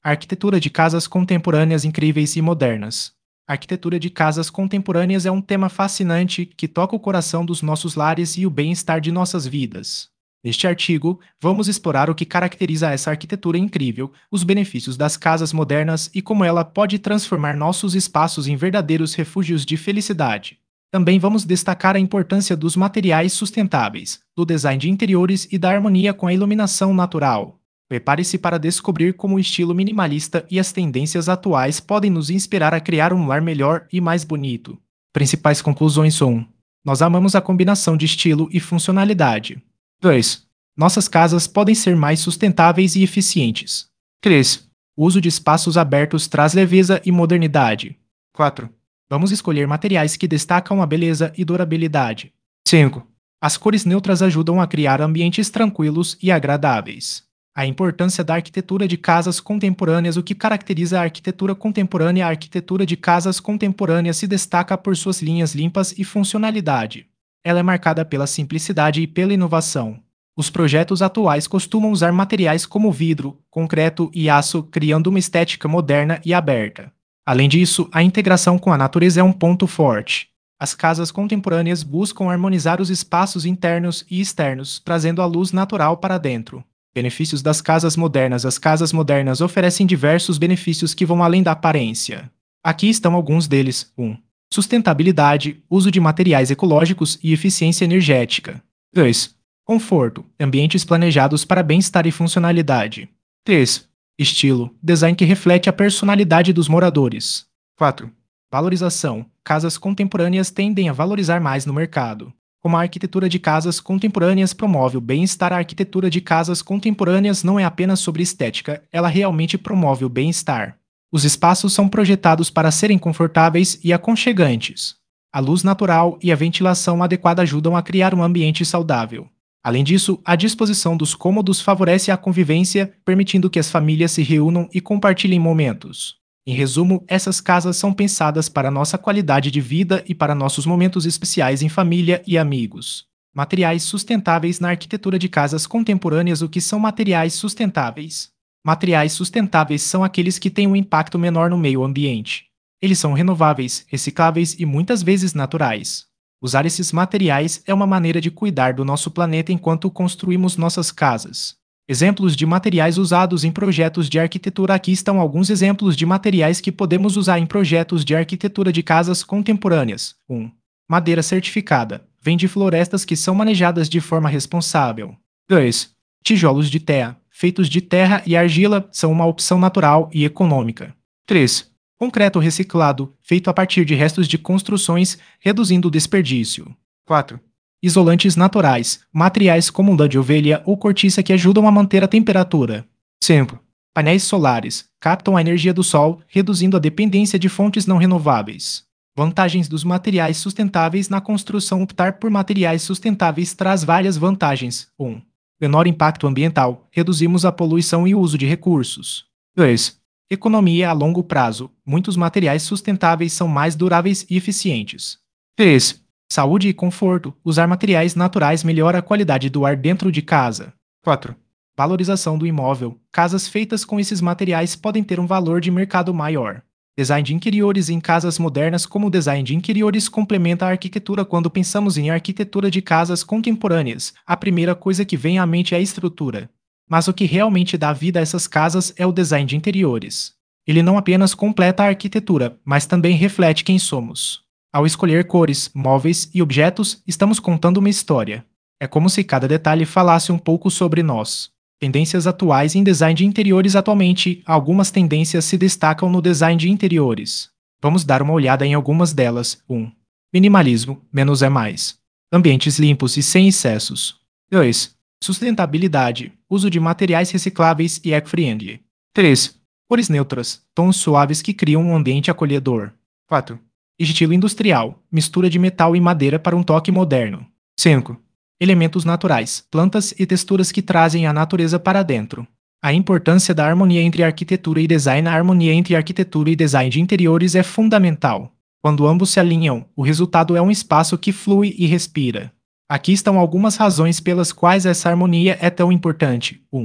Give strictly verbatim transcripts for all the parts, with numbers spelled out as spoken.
Arquitetura de casas contemporâneas incríveis e modernas. A arquitetura de casas contemporâneas é um tema fascinante que toca o coração dos nossos lares e o bem-estar de nossas vidas. Neste artigo, vamos explorar o que caracteriza essa arquitetura incrível, os benefícios das casas modernas e como ela pode transformar nossos espaços em verdadeiros refúgios de felicidade. Também vamos destacar a importância dos materiais sustentáveis, do design de interiores e da harmonia com a iluminação natural. Prepare-se para descobrir como o estilo minimalista e as tendências atuais podem nos inspirar a criar um lar melhor e mais bonito. Principais conclusões são: nós amamos a combinação de estilo e funcionalidade. dois. Nossas casas podem ser mais sustentáveis e eficientes. três. O uso de espaços abertos traz leveza e modernidade. quatro. Vamos escolher materiais que destacam a beleza e durabilidade. cinco. As cores neutras ajudam a criar ambientes tranquilos e agradáveis. A importância da arquitetura de casas contemporâneas. O que caracteriza a arquitetura contemporânea? A arquitetura de casas contemporâneas se destaca por suas linhas limpas e funcionalidade. Ela é marcada pela simplicidade e pela inovação. Os projetos atuais costumam usar materiais como vidro, concreto e aço, criando uma estética moderna e aberta. Além disso, a integração com a natureza é um ponto forte. As casas contemporâneas buscam harmonizar os espaços internos e externos, trazendo a luz natural para dentro. Benefícios das casas modernas. As casas modernas oferecem diversos benefícios que vão além da aparência. Aqui estão alguns deles. um. Sustentabilidade, uso de materiais ecológicos e eficiência energética. dois. Conforto, ambientes planejados para bem-estar e funcionalidade. três. Estilo, design que reflete a personalidade dos moradores. quatro. Valorização, casas contemporâneas tendem a valorizar mais no mercado. Como a arquitetura de casas contemporâneas promove o bem-estar, a arquitetura de casas contemporâneas não é apenas sobre estética, ela realmente promove o bem-estar. Os espaços são projetados para serem confortáveis e aconchegantes. A luz natural e a ventilação adequada ajudam a criar um ambiente saudável. Além disso, a disposição dos cômodos favorece a convivência, permitindo que as famílias se reúnam e compartilhem momentos. Em resumo, essas casas são pensadas para nossa qualidade de vida e para nossos momentos especiais em família e amigos. Materiais sustentáveis na arquitetura de casas contemporâneas. O que são materiais sustentáveis? Materiais sustentáveis são aqueles que têm um impacto menor no meio ambiente. Eles são renováveis, recicláveis e muitas vezes naturais. Usar esses materiais é uma maneira de cuidar do nosso planeta enquanto construímos nossas casas. Exemplos de materiais usados em projetos de arquitetura. Aqui estão alguns exemplos de materiais que podemos usar em projetos de arquitetura de casas contemporâneas. um. Madeira certificada. Vem de florestas que são manejadas de forma responsável. dois. Tijolos de terra. Feitos de terra e argila, são uma opção natural e econômica. três. Concreto reciclado, feito a partir de restos de construções, reduzindo o desperdício. quatro. Isolantes naturais, materiais como lã de ovelha ou cortiça que ajudam a manter a temperatura. cinco. Painéis solares, captam a energia do sol, reduzindo a dependência de fontes não renováveis. Vantagens dos materiais sustentáveis na construção. Optar por materiais sustentáveis traz várias vantagens. um. Menor impacto ambiental, reduzimos a poluição e o uso de recursos. dois. Economia a longo prazo, muitos materiais sustentáveis são mais duráveis e eficientes. três. Saúde e conforto, usar materiais naturais melhora a qualidade do ar dentro de casa. quatro. Valorização do imóvel, casas feitas com esses materiais podem ter um valor de mercado maior. Design de interiores em casas modernas. Como o design de interiores complementa a arquitetura? Quando pensamos em arquitetura de casas contemporâneas, a primeira coisa que vem à mente é a estrutura. Mas o que realmente dá vida a essas casas é o design de interiores. Ele não apenas completa a arquitetura, mas também reflete quem somos. Ao escolher cores, móveis e objetos, estamos contando uma história. É como se cada detalhe falasse um pouco sobre nós. Tendências atuais em design de interiores. Atualmente, algumas tendências se destacam no design de interiores. Vamos dar uma olhada em algumas delas. um. Minimalismo, menos é mais. Ambientes limpos e sem excessos. dois. Sustentabilidade, uso de materiais recicláveis e eco-friendly. três. Cores neutras, tons suaves que criam um ambiente acolhedor. quatro. Estilo industrial, mistura de metal e madeira para um toque moderno. cinco. Elementos naturais, plantas e texturas que trazem a natureza para dentro. A importância da harmonia entre arquitetura e design. A harmonia entre arquitetura e design de interiores é fundamental. Quando ambos se alinham, o resultado é um espaço que flui e respira. Aqui estão algumas razões pelas quais essa harmonia é tão importante. um.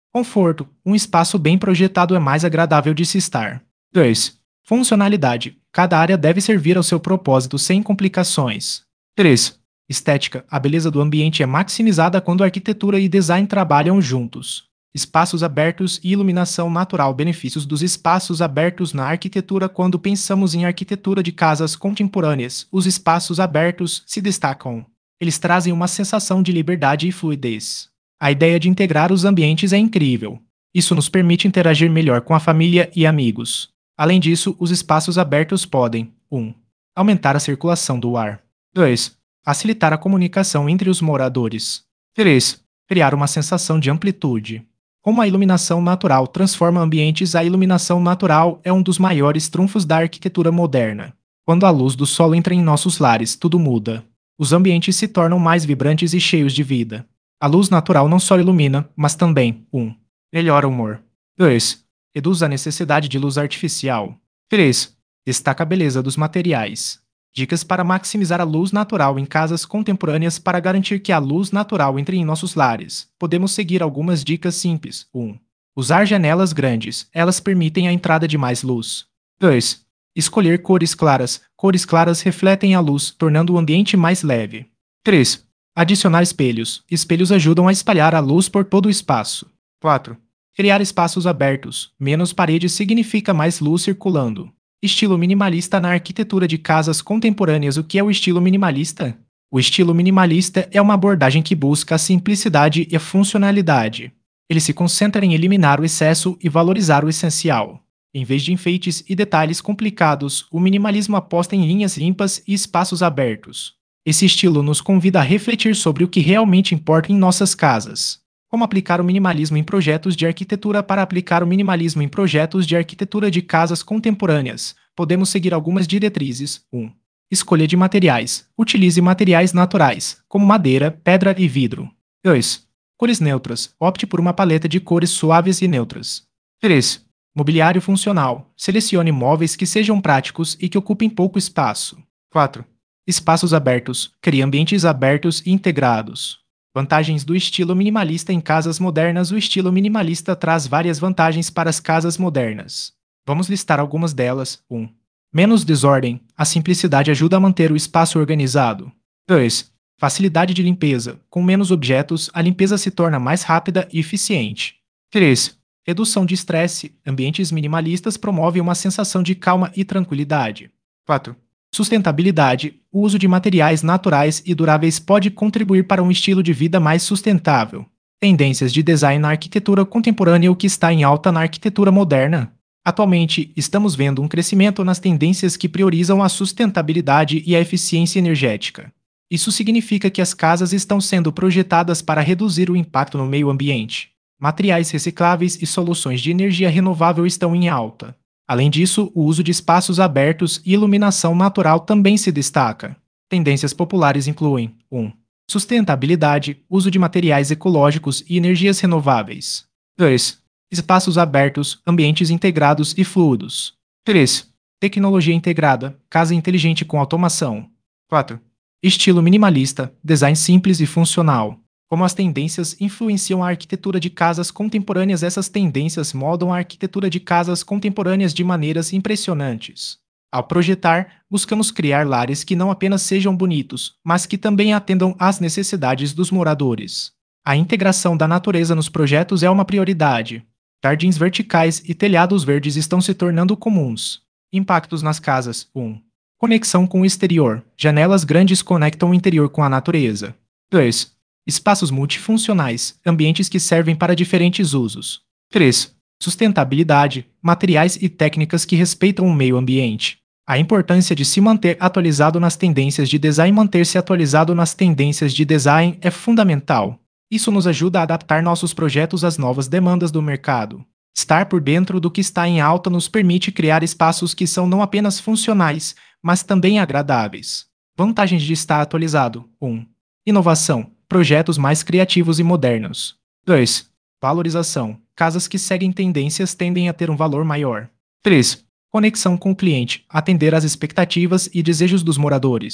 Conforto. Um espaço bem projetado é mais agradável de se estar. dois. Funcionalidade. Cada área deve servir ao seu propósito sem complicações. três. Estética. A beleza do ambiente é maximizada quando arquitetura e design trabalham juntos. Espaços abertos e iluminação natural. Benefícios dos espaços abertos na arquitetura. Quando pensamos em arquitetura de casas contemporâneas, os espaços abertos se destacam. Eles trazem uma sensação de liberdade e fluidez. A ideia de integrar os ambientes é incrível. Isso nos permite interagir melhor com a família e amigos. Além disso, os espaços abertos podem um. Aumentar a circulação do ar. dois. Facilitar a comunicação entre os moradores. três. Criar uma sensação de amplitude. Como a iluminação natural transforma ambientes, a iluminação natural é um dos maiores trunfos da arquitetura moderna. Quando a luz do sol entra em nossos lares, tudo muda. Os ambientes se tornam mais vibrantes e cheios de vida. A luz natural não só ilumina, mas também um. Melhora o humor. dois. Reduz a necessidade de luz artificial. três. Destaca a beleza dos materiais. Dicas para maximizar a luz natural em casas contemporâneas. Para garantir que a luz natural entre em nossos lares, podemos seguir algumas dicas simples. um. Usar janelas grandes. Elas permitem a entrada de mais luz. dois. Escolher cores claras. Cores claras refletem a luz, tornando o ambiente mais leve. três. Adicionar espelhos. Espelhos ajudam a espalhar a luz por todo o espaço. quatro. Criar espaços abertos. Menos paredes significa mais luz circulando. Estilo minimalista na arquitetura de casas contemporâneas. O que é o estilo minimalista? O estilo minimalista é uma abordagem que busca a simplicidade e a funcionalidade. Ele se concentra em eliminar o excesso e valorizar o essencial. Em vez de enfeites e detalhes complicados, o minimalismo aposta em linhas limpas e espaços abertos. Esse estilo nos convida a refletir sobre o que realmente importa em nossas casas. Como aplicar o minimalismo em projetos de arquitetura? Para aplicar o minimalismo em projetos de arquitetura de casas contemporâneas, podemos seguir algumas diretrizes. um. Escolha de materiais. Utilize materiais naturais, como madeira, pedra e vidro. dois. Cores neutras. Opte por uma paleta de cores suaves e neutras. três. Mobiliário funcional. Selecione móveis que sejam práticos e que ocupem pouco espaço. quatro. Espaços abertos. Crie ambientes abertos e integrados. Vantagens do estilo minimalista em casas modernas. O estilo minimalista traz várias vantagens para as casas modernas. Vamos listar algumas delas. um. Menos desordem. A simplicidade ajuda a manter o espaço organizado. dois. Facilidade de limpeza. Com menos objetos, a limpeza se torna mais rápida e eficiente. três. Redução de estresse. Ambientes minimalistas promovem uma sensação de calma e tranquilidade. quatro. Sustentabilidade. O uso de materiais naturais e duráveis pode contribuir para um estilo de vida mais sustentável. Tendências de design na arquitetura contemporânea. O que está em alta na arquitetura moderna? Atualmente, estamos vendo um crescimento nas tendências que priorizam a sustentabilidade e a eficiência energética. Isso significa que as casas estão sendo projetadas para reduzir o impacto no meio ambiente. Materiais recicláveis e soluções de energia renovável estão em alta. Além disso, o uso de espaços abertos e iluminação natural também se destaca. Tendências populares incluem um. Sustentabilidade, uso de materiais ecológicos e energias renováveis. dois. Espaços abertos, ambientes integrados e fluidos. três. Tecnologia integrada, casa inteligente com automação. quatro. Estilo minimalista, design simples e funcional. Como as tendências influenciam a arquitetura de casas contemporâneas? Essas tendências moldam a arquitetura de casas contemporâneas de maneiras impressionantes. Ao projetar, buscamos criar lares que não apenas sejam bonitos, mas que também atendam às necessidades dos moradores. A integração da natureza nos projetos é uma prioridade. Jardins verticais e telhados verdes estão se tornando comuns. Impactos nas casas. um. Conexão com o exterior. Janelas grandes conectam o interior com a natureza. dois. Espaços multifuncionais, ambientes que servem para diferentes usos. três. Sustentabilidade, materiais e técnicas que respeitam o meio ambiente. A importância de se manter atualizado nas tendências de design. Manter-se atualizado nas tendências de design é fundamental. Isso nos ajuda a adaptar nossos projetos às novas demandas do mercado. Estar por dentro do que está em alta nos permite criar espaços que são não apenas funcionais, mas também agradáveis. Vantagens de estar atualizado. um. Inovação. Projetos mais criativos e modernos. dois. Valorização. Casas que seguem tendências tendem a ter um valor maior. três. Conexão com o cliente. Atender às expectativas e desejos dos moradores.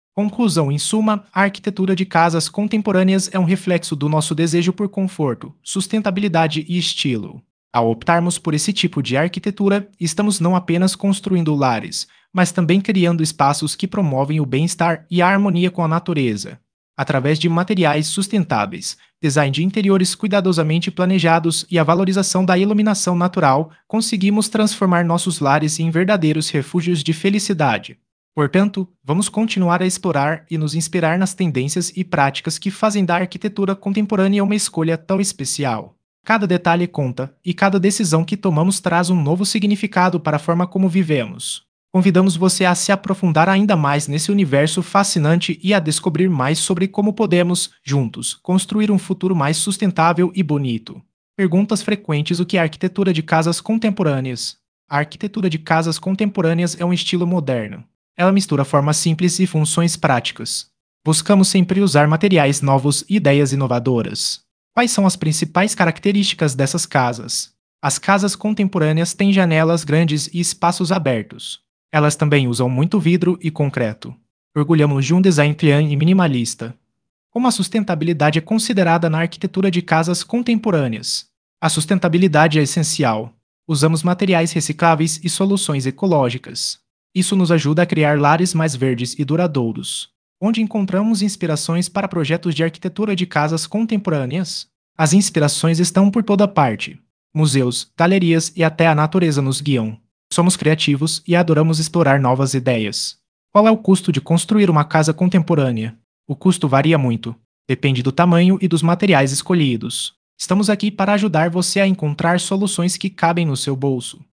Conclusão: em suma, a arquitetura de casas contemporâneas é um reflexo do nosso desejo por conforto, sustentabilidade e estilo. Ao optarmos por esse tipo de arquitetura, estamos não apenas construindo lares, mas também criando espaços que promovem o bem-estar e a harmonia com a natureza. Através de materiais sustentáveis, design de interiores cuidadosamente planejados e a valorização da iluminação natural, conseguimos transformar nossos lares em verdadeiros refúgios de felicidade. Portanto, vamos continuar a explorar e nos inspirar nas tendências e práticas que fazem da arquitetura contemporânea uma escolha tão especial. Cada detalhe conta, e cada decisão que tomamos traz um novo significado para a forma como vivemos. Convidamos você a se aprofundar ainda mais nesse universo fascinante e a descobrir mais sobre como podemos, juntos, construir um futuro mais sustentável e bonito. Perguntas frequentes: o que é a arquitetura de casas contemporâneas? A arquitetura de casas contemporâneas é um estilo moderno. Ela mistura formas simples e funções práticas. Buscamos sempre usar materiais novos e ideias inovadoras. Quais são as principais características dessas casas? As casas contemporâneas têm janelas grandes e espaços abertos. Elas também usam muito vidro e concreto. Orgulhamos de um design clean e minimalista. Como a sustentabilidade é considerada na arquitetura de casas contemporâneas? A sustentabilidade é essencial. Usamos materiais recicláveis e soluções ecológicas. Isso nos ajuda a criar lares mais verdes e duradouros. Onde encontramos inspirações para projetos de arquitetura de casas contemporâneas? As inspirações estão por toda parte. Museus, galerias e até a natureza nos guiam. Somos criativos e adoramos explorar novas ideias. Qual é o custo de construir uma casa contemporânea? O custo varia muito. Depende do tamanho e dos materiais escolhidos. Estamos aqui para ajudar você a encontrar soluções que cabem no seu bolso.